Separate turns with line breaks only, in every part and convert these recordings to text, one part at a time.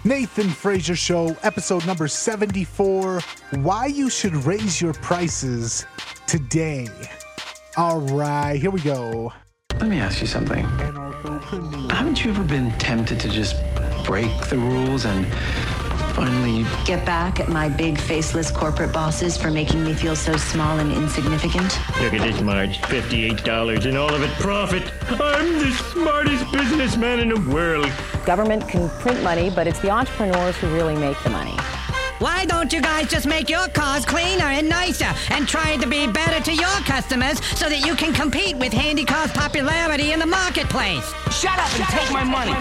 Nathan Frazier Show, episode number 74, Why You Should Raise Your Prices Today. All right, here we go.
Let me ask you something. Haven't you ever been tempted to just break the rules and finally
get back at my big faceless corporate bosses for making me feel so small and insignificant?
Look at this, Marge. $58 and all of it profit. I'm the smartest businessman in the world.
Government can print money, but it's the entrepreneurs who really make the money.
Why don't you guys just make your cars cleaner and nicer and try to be better to your customers so that you can compete with Handycar's popularity in the marketplace?
Shut up and take my money.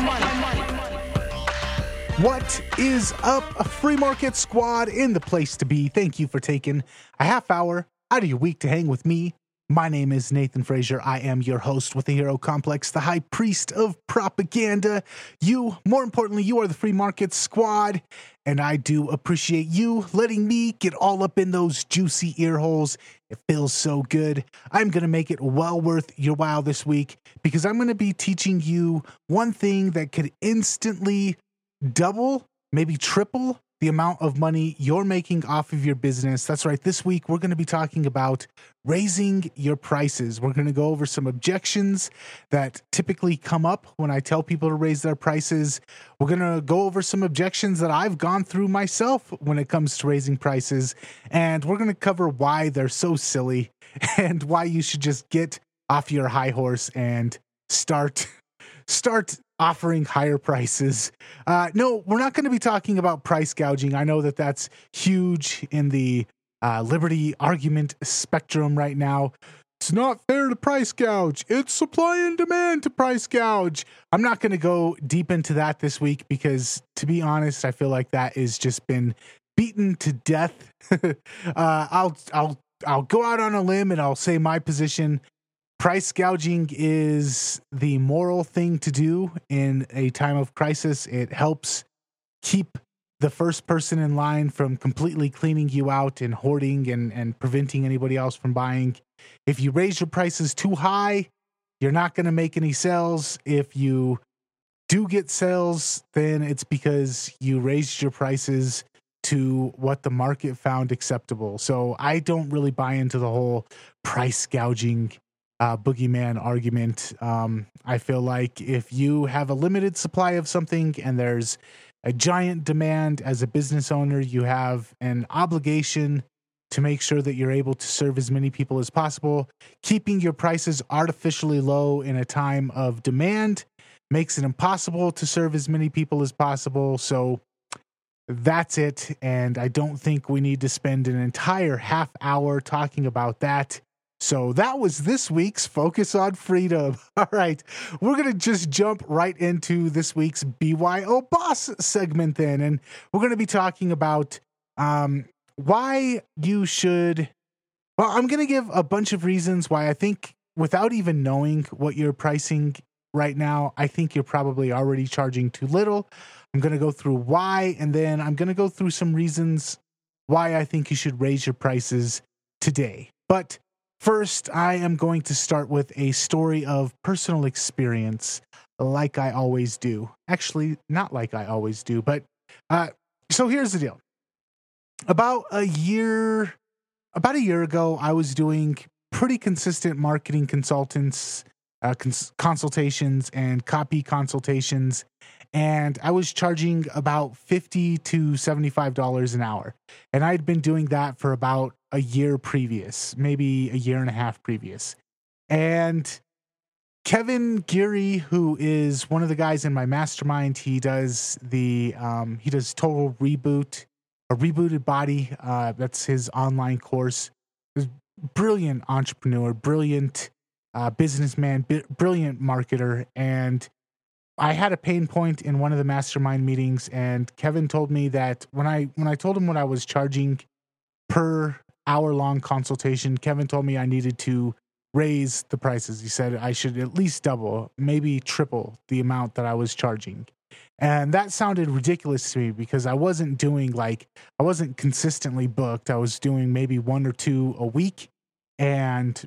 What is up, Free Market Squad, in the place to be? Thank you for taking a half hour out of your week to hang with me. My name is Nathan Frazier. I am your host with the Hero Complex, the High Priest of Propaganda. More importantly, you are the Free Market Squad, and I do appreciate you letting me get all up in those juicy ear holes. It feels so good. I'm going to make it well worth your while this week because I'm going to be teaching you one thing that could instantly double, maybe triple the amount of money you're making off of your business. That's right. This week, we're going to be talking about raising your prices. We're going to go over some objections that typically come up when I tell people to raise their prices. We're going to go over some objections that I've gone through myself when it comes to raising prices. And we're going to cover why they're so silly and why you should just get off your high horse and start offering higher prices. No, we're not going to be talking about price gouging. I know that that's huge in the liberty argument spectrum right now. It's not fair to price gouge. It's supply and demand to price gouge. I'm not going to go deep into that this week because, to be honest, I feel like that has just been beaten to death. I'll go out on a limb and I'll say my position. Price gouging is the moral thing to do in a time of crisis. It helps keep the first person in line from completely cleaning you out and hoarding and preventing anybody else from buying. If you raise your prices too high, you're not going to make any sales. If you do get sales, then it's because you raised your prices to what the market found acceptable. So I don't really buy into the whole price gouging boogeyman argument. I feel like if you have a limited supply of something and there's a giant demand as a business owner, you have an obligation to make sure that you're able to serve as many people as possible. Keeping your prices artificially low in a time of demand makes it impossible to serve as many people as possible. So that's it. And I don't think we need to spend an entire half hour talking about that. So that was this week's Focus on Freedom. All right, we're going to just jump right into this week's BYO Boss segment then. And we're going to be talking about why you should... Well, I'm going to give a bunch of reasons why I think without even knowing what you're pricing right now, I think you're probably already charging too little. I'm going to go through why, and then I'm going to go through some reasons why I think you should raise your prices today. But first, I am going to start with a story of personal experience, like I always do. Actually, not like I always do, but so here's the deal. About a year ago, I was doing pretty consistent marketing consultations and copy consultations, and I was charging about $50 to $75 an hour. And I'd been doing that for about a year previous, maybe a year and a half previous. And Kevin Geary, who is one of the guys in my mastermind, he does Total Reboot, a rebooted body. That's his online course. Brilliant entrepreneur, brilliant businessman, brilliant marketer. And I had a pain point in one of the mastermind meetings, and Kevin told me that when I told him what I was charging per hour-long consultation, Kevin told me I needed to raise the prices. He said I should at least double, maybe triple the amount that I was charging. And that sounded ridiculous to me because I wasn't consistently booked. I was doing maybe one or two a week. And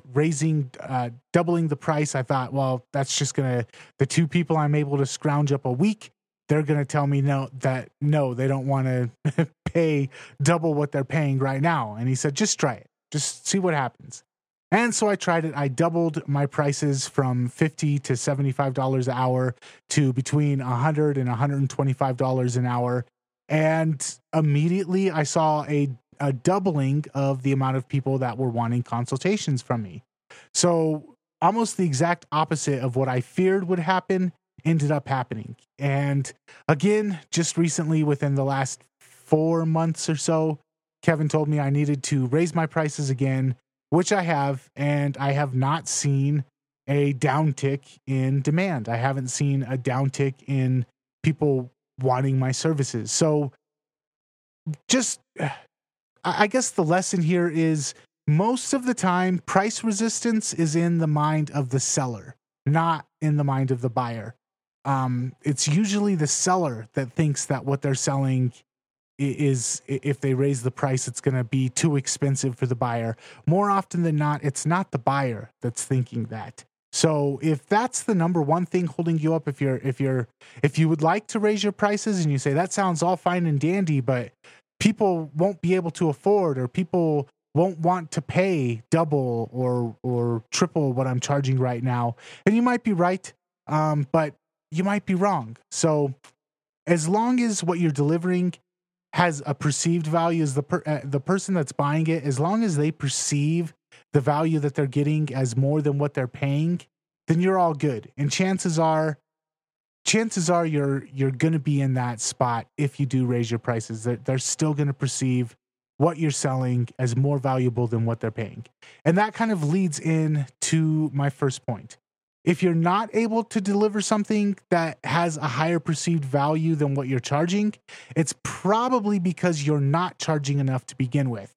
doubling the price, I thought, well, that's just the two people I'm able to scrounge up a week, they're going to tell me no, they don't want to pay double what they're paying right now. And he said, just try it. Just see what happens. And so I tried it. I doubled my prices from $50 to $75 an hour to between $100 and $125 an hour. And immediately I saw a doubling of the amount of people that were wanting consultations from me. So almost the exact opposite of what I feared would happen ended up happening. And again, just recently, within the last 4 months or so, Kevin told me I needed to raise my prices again, which I have, and I have not seen a downtick in demand. I haven't seen a downtick in people wanting my services. So just, I guess the lesson here is most of the time, price resistance is in the mind of the seller, not in the mind of the buyer. It's usually the seller that thinks that what they're selling is, if they raise the price, it's going to be too expensive for the buyer. More often than not, it's not the buyer that's thinking that. So if that's the number one thing holding you up, if you would like to raise your prices and you say that sounds all fine and dandy, but people won't be able to afford, or people won't want to pay double or triple what I'm charging right now, and you might be right, but you might be wrong. So as long as what you're delivering has a perceived value, as the person that's buying it, as long as they perceive the value that they're getting as more than what they're paying, then you're all good. And chances are you're going to be in that spot if you do raise your prices. They're still going to perceive what you're selling as more valuable than what they're paying. And that kind of leads in to my first point. If you're not able to deliver something that has a higher perceived value than what you're charging, it's probably because you're not charging enough to begin with.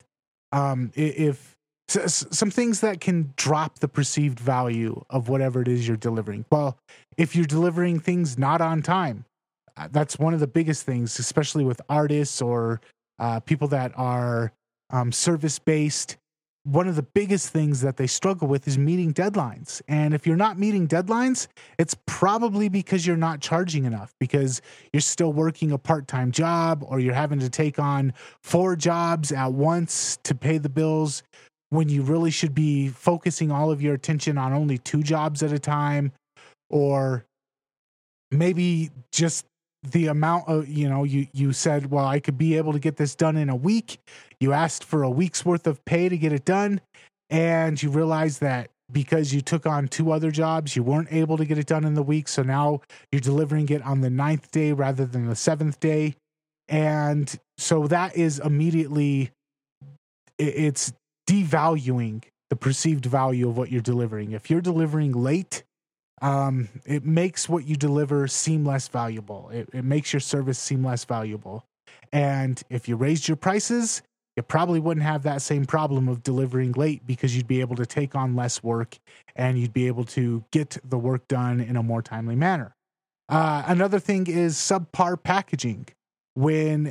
If some things that can drop the perceived value of whatever it is you're delivering. Well, if you're delivering things not on time, that's one of the biggest things, especially with artists or people that are service-based. One of the biggest things that they struggle with is meeting deadlines. And if you're not meeting deadlines, it's probably because you're not charging enough, because you're still working a part-time job, or you're having to take on 4 jobs at once to pay the bills when you really should be focusing all of your attention on only 2 jobs at a time. Or maybe just the amount of, you said, well, I could be able to get this done in a week. You asked for a week's worth of pay to get it done. And you realized that because you took on 2 other jobs, you weren't able to get it done in the week. So now you're delivering it on the 9th day rather than the 7th day. And so that is immediately, it's devaluing the perceived value of what you're delivering. If you're delivering late, it makes what you deliver seem less valuable. It makes your service seem less valuable. And if you raised your prices, you probably wouldn't have that same problem of delivering late, because you'd be able to take on less work and you'd be able to get the work done in a more timely manner. Another thing is subpar packaging. When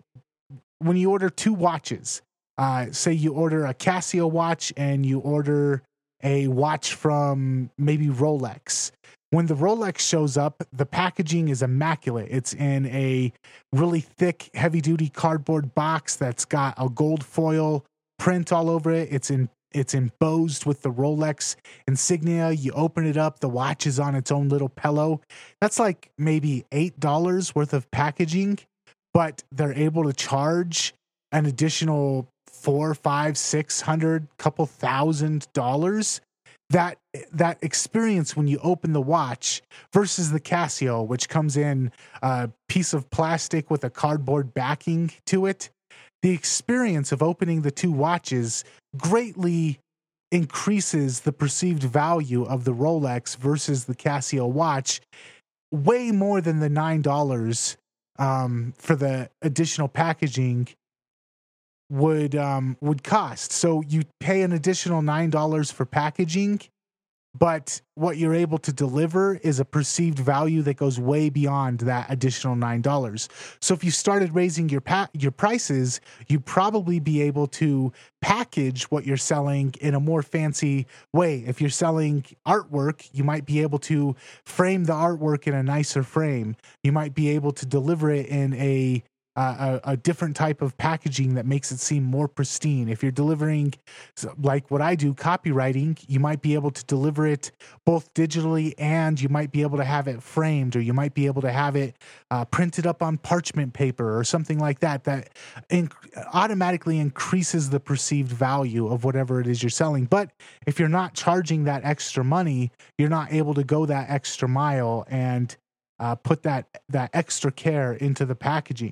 you order 2 watches, say you order a Casio watch and you order a watch from maybe Rolex. When the Rolex shows up, the packaging is immaculate. It's in a really thick, heavy-duty cardboard box that's got a gold foil print all over it. It's embossed with the Rolex insignia. You open it up, the watch is on its own little pillow. That's like maybe $8 worth of packaging, but they're able to charge an additional $400, $500, $600, couple $1,000. That experience when you open the watch versus the Casio, which comes in a piece of plastic with a cardboard backing to it, the experience of opening the 2 watches greatly increases the perceived value of the Rolex versus the Casio watch, way more than the $9 for the additional packaging would cost. So you pay an additional $9 for packaging, but what you're able to deliver is a perceived value that goes way beyond that additional $9. So if you started raising your prices, you'd probably be able to package what you're selling in a more fancy way. If you're selling artwork, you might be able to frame the artwork in a nicer frame. You might be able to deliver it in a different type of packaging that makes it seem more pristine. If you're delivering, like what I do, copywriting, you might be able to deliver it both digitally, and you might be able to have it framed, or you might be able to have it printed up on parchment paper or something like that, that automatically increases the perceived value of whatever it is you're selling. But if you're not charging that extra money, you're not able to go that extra mile and put that extra care into the packaging.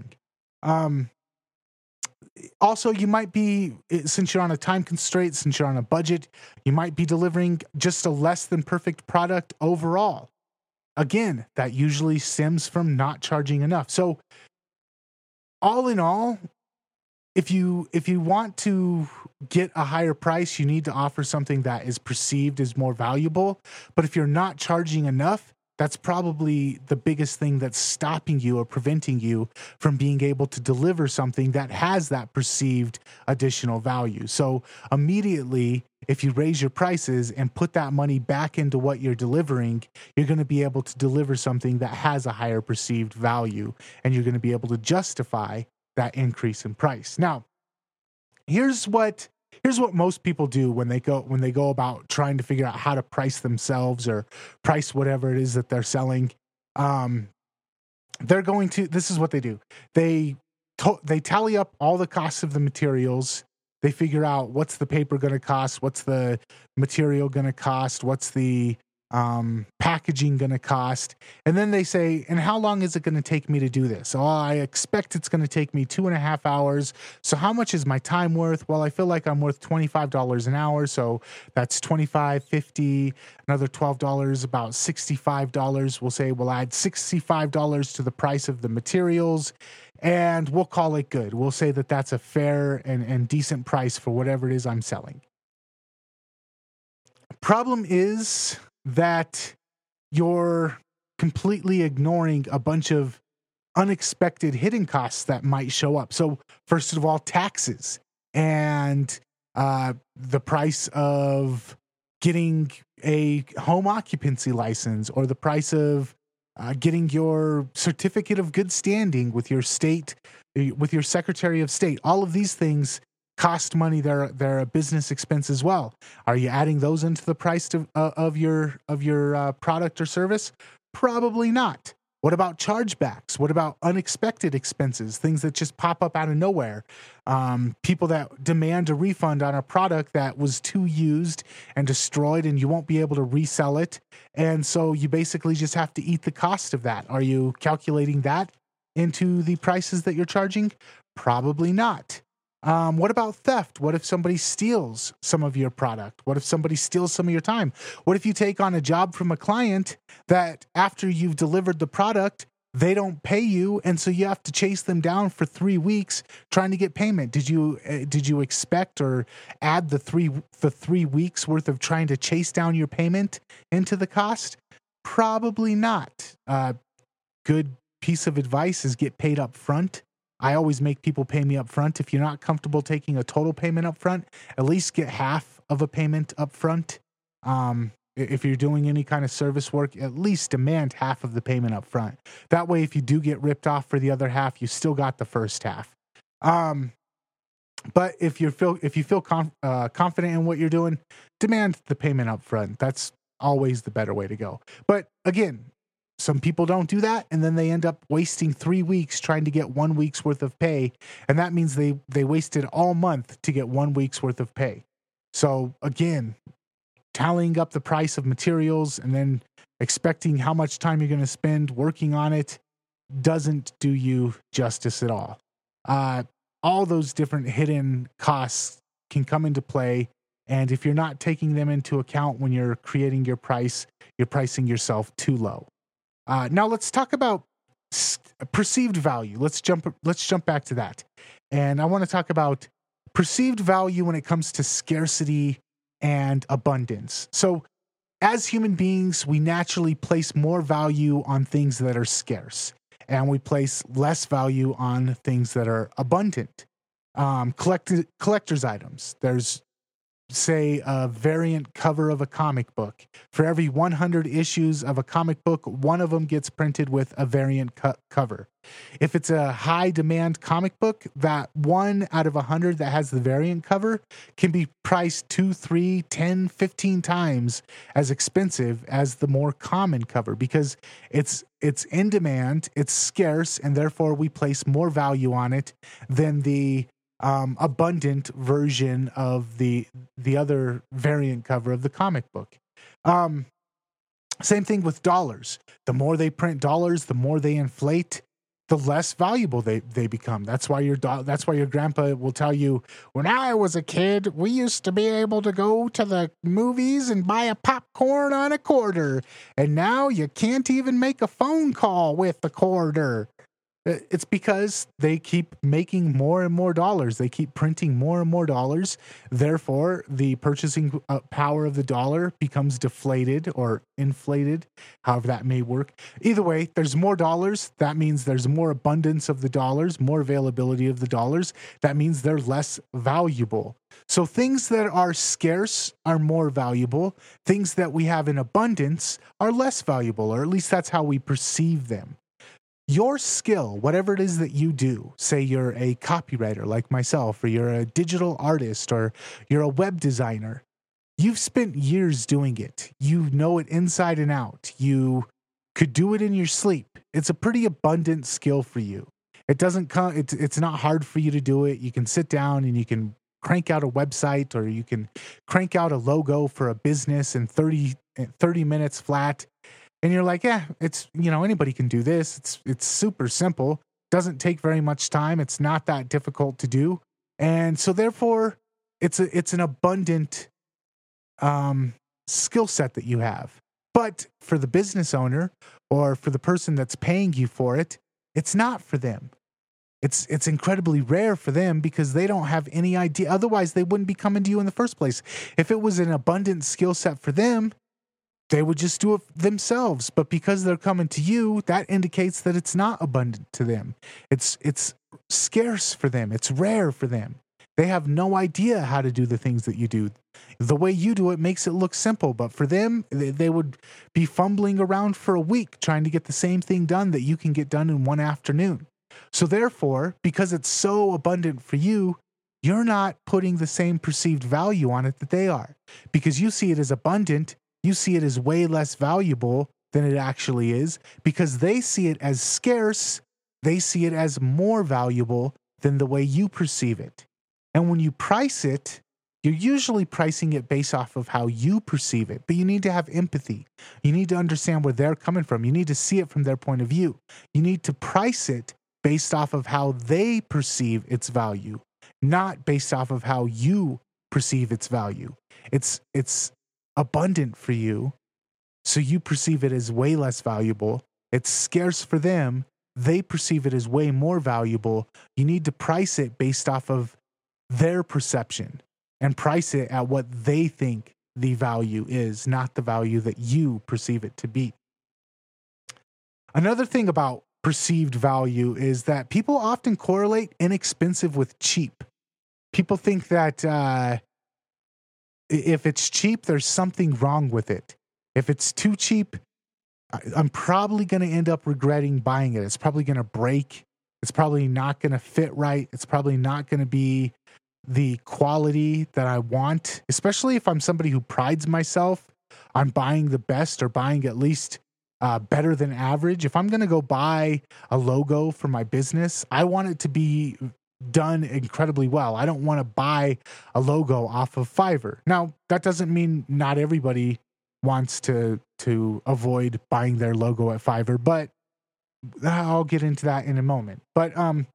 Also, you might be, since you're on a time constraint, since you're on a budget, you might be delivering just a less than perfect product overall. Again, that usually stems from not charging enough. So all in all, if you want to get a higher price, you need to offer something that is perceived as more valuable. But if you're not charging enough, that's probably the biggest thing that's stopping you or preventing you from being able to deliver something that has that perceived additional value. So immediately, if you raise your prices and put that money back into what you're delivering, you're going to be able to deliver something that has a higher perceived value, and you're going to be able to justify that increase in price. Now, here's what most people do when they go about trying to figure out how to price themselves or price whatever it is that they're selling. This is what they do. They tally up all the costs of the materials. They figure out what's the paper going to cost, what's the material going to cost, what's the packaging going to cost. And then they say, and how long is it going to take me to do this? Oh, I expect it's going to take me 2.5 hours. So how much is my time worth? Well, I feel like I'm worth $25 an hour. So that's $25, $50, another $12, about $65. We'll say we'll add $65 to the price of the materials, and we'll call it good. We'll say that that's a fair and decent price for whatever it is I'm selling. Problem is that you're completely ignoring a bunch of unexpected hidden costs that might show up. So first of all, taxes and the price of getting a home occupancy license, or the price of getting your certificate of good standing with your state, with your Secretary of State. All of these things cost money. They're a business expense as well. Are you adding those into the price of your product or service? Probably not. What about chargebacks? What about unexpected expenses? Things that just pop up out of nowhere. People that demand a refund on a product that was too used and destroyed, and you won't be able to resell it. And so you basically just have to eat the cost of that. Are you calculating that into the prices that you're charging? Probably not. What about theft? What if somebody steals some of your product? What if somebody steals some of your time? What if you take on a job from a client that after you've delivered the product, they don't pay you, and so you have to chase them down for 3 weeks trying to get payment? Did you expect or add the 3 weeks worth of trying to chase down your payment into the cost? Probably not. Good piece of advice is get paid up front. I always make people pay me up front. If you're not comfortable taking a total payment up front, at least get half of a payment up front. If you're doing any kind of service work, at least demand half of the payment up front. That way, if you do get ripped off for the other half, you still got the first half. But if you feel confident in what you're doing, demand the payment up front. That's always the better way to go. But again, some people don't do that, and then they end up wasting 3 weeks trying to get 1 week's worth of pay, and that means they wasted all month to get 1 week's worth of pay. So again, tallying up the price of materials and then expecting how much time you're going to spend working on it doesn't do you justice at all. All those different hidden costs can come into play, and if you're not taking them into account when you're creating your price, you're pricing yourself too low. Now let's talk about perceived value. Let's jump back to that. And I want to talk about perceived value when it comes to scarcity and abundance. So as human beings, we naturally place more value on things that are scarce, and we place less value on things that are abundant. Collector's items. There's, say, a variant cover of a comic book. For every 100 issues of a comic book, one of them gets printed with a variant cover. If it's a high demand comic book, that 1 out of 100 that has the variant cover can be priced 2, 3, 10, 15 times as expensive as the more common cover, because it's in demand, it's scarce, and therefore we place more value on it than the abundant version of the other variant cover of the comic book. Same thing with dollars. The more they print dollars, the more they inflate, the less valuable they become. That's why your grandpa will tell you, when I was a kid, we used to be able to go to the movies and buy a popcorn on a quarter, and now you can't even make a phone call with a quarter. It's because they keep making more and more dollars. They keep printing more and more dollars. Therefore, the purchasing power of the dollar becomes deflated or inflated, however that may work. Either way, there's more dollars. That means there's more abundance of the dollars, more availability of the dollars. That means they're less valuable. So things that are scarce are more valuable. Things that we have in abundance are less valuable, or at least that's how we perceive them. Your skill, whatever it is that you do, say you're a copywriter like myself, or you're a digital artist, or you're a web designer, you've spent years doing it. You know it inside and out. You could do it in your sleep. It's a pretty abundant skill for you. It doesn't come, it's not hard for you to do it. You can sit down and you can crank out a website, or you can crank out a logo for a business in 30 minutes flat. And you're like, yeah, it's, anybody can do this. It's super simple. Doesn't take very much time. It's not that difficult to do. And so therefore it's an abundant skill set that you have. But for the business owner, or for the person that's paying you for it, it's not for them. It's incredibly rare for them, because they don't have any idea. Otherwise, they wouldn't be coming to you in the first place. If it was an abundant skill set for them, they would just do it themselves. But because they're coming to you, that indicates that it's not abundant to them. It's scarce for them. It's rare for them. They have no idea how to do the things that you do. The way you do it makes it look simple, but for them, they would be fumbling around for a week trying to get the same thing done that you can get done in one afternoon. So therefore, because it's so abundant for you, you're not putting the same perceived value on it that they are. Because you see it as abundant, you see it as way less valuable than it actually is. Because they see it as scarce, they see it as more valuable than the way you perceive it. And when you price it, you're usually pricing it based off of how you perceive it. But you need to have empathy. You need to understand where they're coming from. You need to see it from their point of view. You need to price it based off of how they perceive its value, not based off of how you perceive its value. It's abundant for you, so you perceive it as way less valuable. It's scarce for them. They perceive it as way more valuable. You need to price it based off of their perception, and price it at what they think the value is, not the value that you perceive it to be. Another thing about perceived value is that people often correlate inexpensive with cheap. People think that if it's cheap, there's something wrong with it. If it's too cheap, I'm probably going to end up regretting buying it. It's probably going to break. It's probably not going to fit right. It's probably not going to be the quality that I want, especially if I'm somebody who prides myself on buying the best, or buying at least better than average. If I'm going to go buy a logo for my business, I want it to be done incredibly well. I don't want to buy a logo off of Fiverr. Now, that doesn't mean not everybody wants to avoid buying their logo at Fiverr, but I'll get into that in a moment. But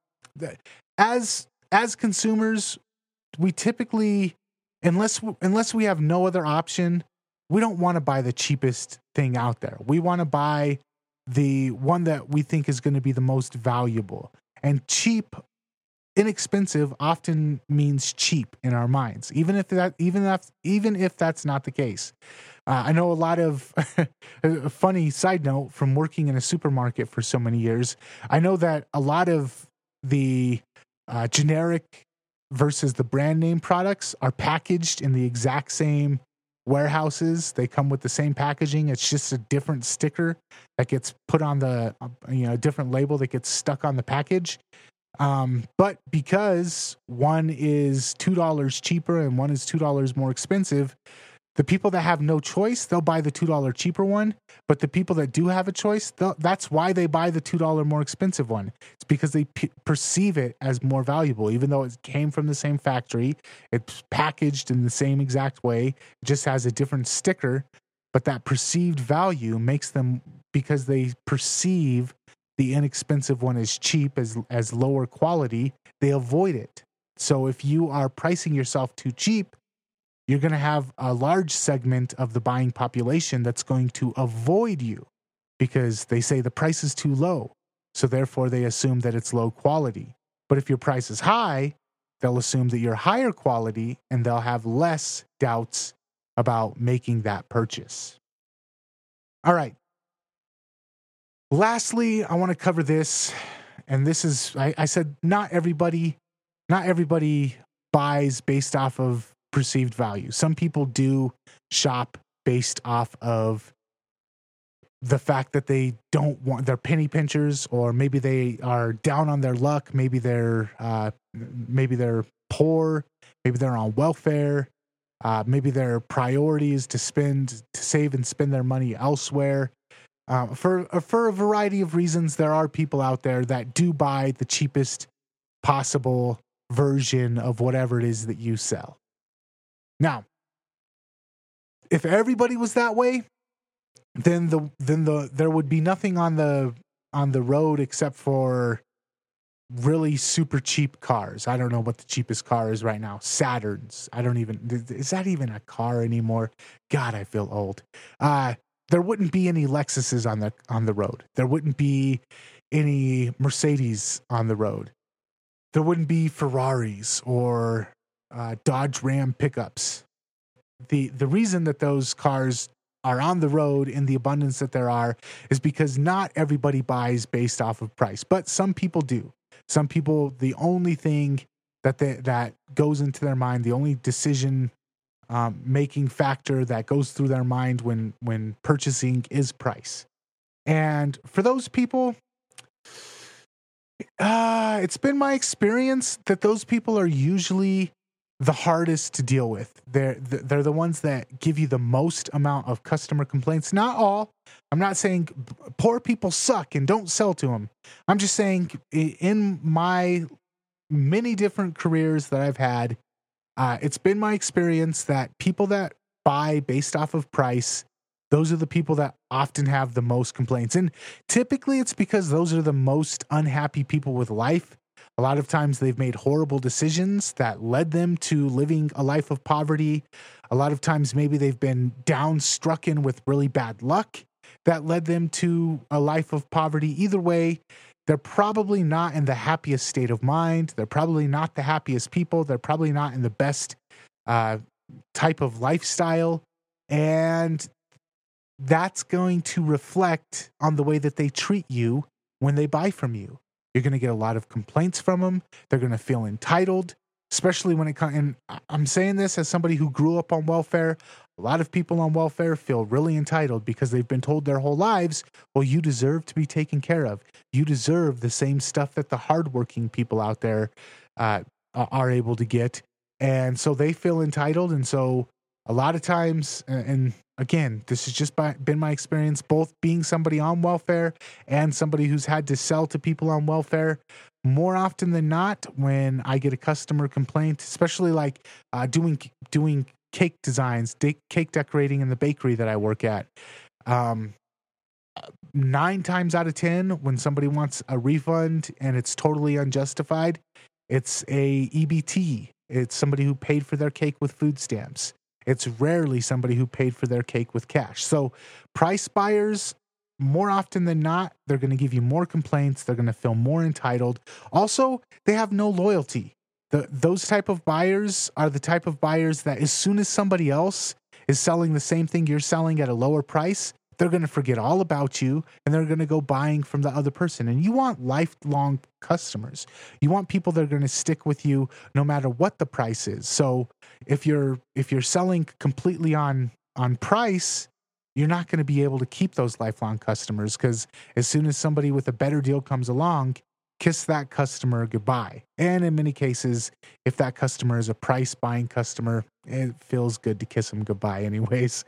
as consumers, we typically, unless we have no other option, we don't want to buy the cheapest thing out there. We want to buy the one that we think is going to be the most valuable. And cheap inexpensive often means cheap in our minds, even if that's not the case. I know a lot of a funny side note from working in a supermarket for so many years. I know that a lot of the generic versus the brand name products are packaged in the exact same warehouses. They come with the same packaging. It's just a different sticker that gets put on the, different label that gets stuck on the package. But because one is $2 cheaper and one is $2 more expensive, the people that have no choice, they'll buy the $2 cheaper one. But the people that do have a choice, that's why they buy the $2 more expensive one. It's because they perceive it as more valuable, even though it came from the same factory. It's packaged in the same exact way. It just has a different sticker. But that perceived value makes them, because they perceive the inexpensive one as cheap, as lower quality, they avoid it. So if you are pricing yourself too cheap, you're going to have a large segment of the buying population that's going to avoid you because they say the price is too low. So therefore they assume that it's low quality. But if your price is high, they'll assume that you're higher quality and they'll have less doubts about making that purchase. All right. Lastly, I want to cover this, and this is, I said, not everybody buys based off of perceived value. Some people do shop based off of the fact that they don't want, they're penny pinchers, or maybe they are down on their luck. Maybe they're poor. Maybe they're on welfare. Maybe their priority is to save and spend their money elsewhere. For a variety of reasons, there are people out there that do buy the cheapest possible version of whatever it is that you sell. Now, if everybody was that way, then there would be nothing on the road except for really super cheap cars. I don't know what the cheapest car is right now. Saturns. Is that even a car anymore? God, I feel old. There wouldn't be any Lexuses on the road. There wouldn't be any Mercedes on the road. There wouldn't be Ferraris or Dodge Ram pickups. The reason that those cars are on the road in the abundance that there are is because not everybody buys based off of price, but some people do. Some people, the only thing that goes into their mind, the only decision making factor that goes through their mind when purchasing is price. And for those people, it's been my experience that those people are usually the hardest to deal with. They're the ones that give you the most amount of customer complaints. Not all. I'm not saying poor people suck and don't sell to them. I'm just saying in my many different careers that I've had, it's been my experience that people that buy based off of price, those are the people that often have the most complaints. And typically it's because those are the most unhappy people with life. A lot of times they've made horrible decisions that led them to living a life of poverty. A lot of times maybe they've been downstrucken with really bad luck that led them to a life of poverty. Either way, they're probably not in the happiest state of mind. They're probably not the happiest people. They're probably not in the best type of lifestyle. And that's going to reflect on the way that they treat you when they buy from you. You're going to get a lot of complaints from them. They're going to feel entitled, especially when it comes, and I'm saying this as somebody who grew up on welfare. A lot of people on welfare feel really entitled because they've been told their whole lives, well, you deserve to be taken care of. You deserve the same stuff that the hardworking people out there are able to get. And so they feel entitled. And so a lot of times, and again, this has just been my experience, both being somebody on welfare and somebody who's had to sell to people on welfare. More often than not, when I get a customer complaint, especially like doing cake designs, cake decorating in the bakery that I work at, 9 times out of 10, when somebody wants a refund and it's totally unjustified, it's a EBT. It's somebody who paid for their cake with food stamps. It's rarely somebody who paid for their cake with cash. So price buyers, more often than not, they're going to give you more complaints. They're going to feel more entitled. Also, they have no loyalty. Those type of buyers are the type of buyers that as soon as somebody else is selling the same thing you're selling at a lower price, they're going to forget all about you and they're going to go buying from the other person. And you want lifelong customers. You want people that are going to stick with you no matter what the price is. So if you're selling completely on price, you're not going to be able to keep those lifelong customers, because as soon as somebody with a better deal comes along, kiss that customer goodbye. And in many cases, if that customer is a price buying customer, it feels good to kiss them goodbye anyways.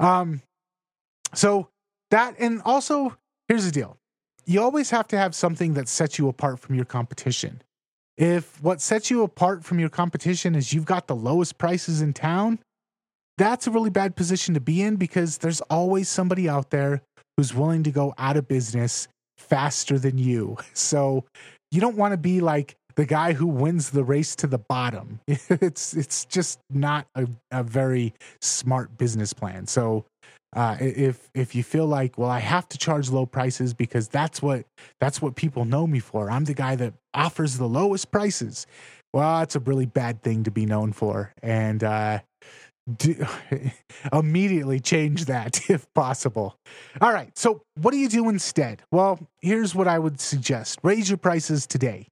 So that, and also here's the deal. You always have to have something that sets you apart from your competition. If what sets you apart from your competition is you've got the lowest prices in town, that's a really bad position to be in, because there's always somebody out there who's willing to go out of business faster than you. So you don't want to be like the guy who wins the race to the bottom. It's just not a very smart business plan. So if you feel like, well, I have to charge low prices because that's what people know me for, I'm the guy that offers the lowest prices, well, that's a really bad thing to be known for. And immediately change that if possible. All right. So what do you do instead? Well, here's what I would suggest. Raise your prices today.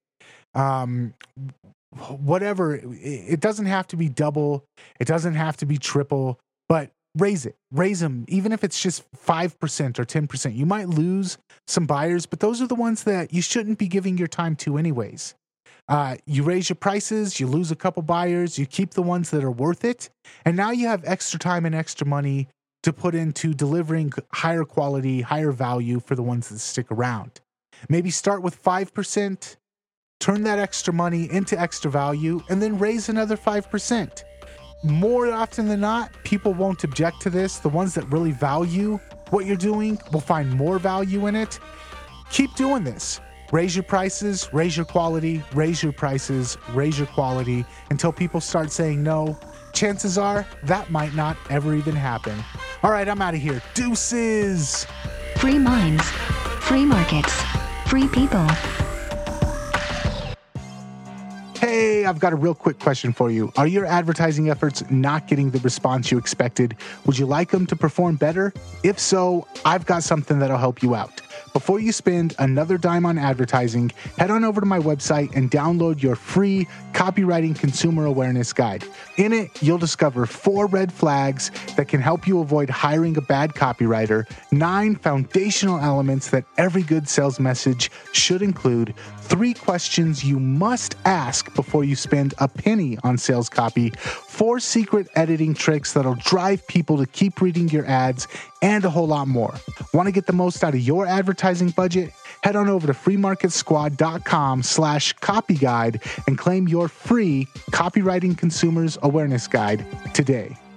Whatever. It doesn't have to be double. It doesn't have to be triple, but raise it. Raise them. Even if it's just 5% or 10%, you might lose some buyers, but those are the ones that you shouldn't be giving your time to anyways. You raise your prices, you lose a couple buyers, you keep the ones that are worth it, and now you have extra time and extra money to put into delivering higher quality, higher value for the ones that stick around. Maybe start with 5%, turn that extra money into extra value, and then raise another 5%. More often than not, people won't object to this. The ones that really value what you're doing will find more value in it. Keep doing this. Raise your prices, raise your quality, raise your prices, raise your quality until people start saying no. Chances are that might not ever even happen. All right, I'm out of here. Deuces.
Free minds, free markets, free people.
Hey, I've got a real quick question for you. Are your advertising efforts not getting the response you expected? Would you like them to perform better? If so, I've got something that'll help you out. Before you spend another dime on advertising, head on over to my website and download your free Copywriting Consumer Awareness Guide. In it, you'll discover 4 red flags that can help you avoid hiring a bad copywriter, 9 foundational elements that every good sales message should include, 3 questions you must ask before you spend a penny on sales copy, 4 secret editing tricks that'll drive people to keep reading your ads, and a whole lot more. Want to get the most out of your advertising budget? Head on over to freemarketsquad.com/copyguide and claim your free Copywriting Consumers Awareness Guide today.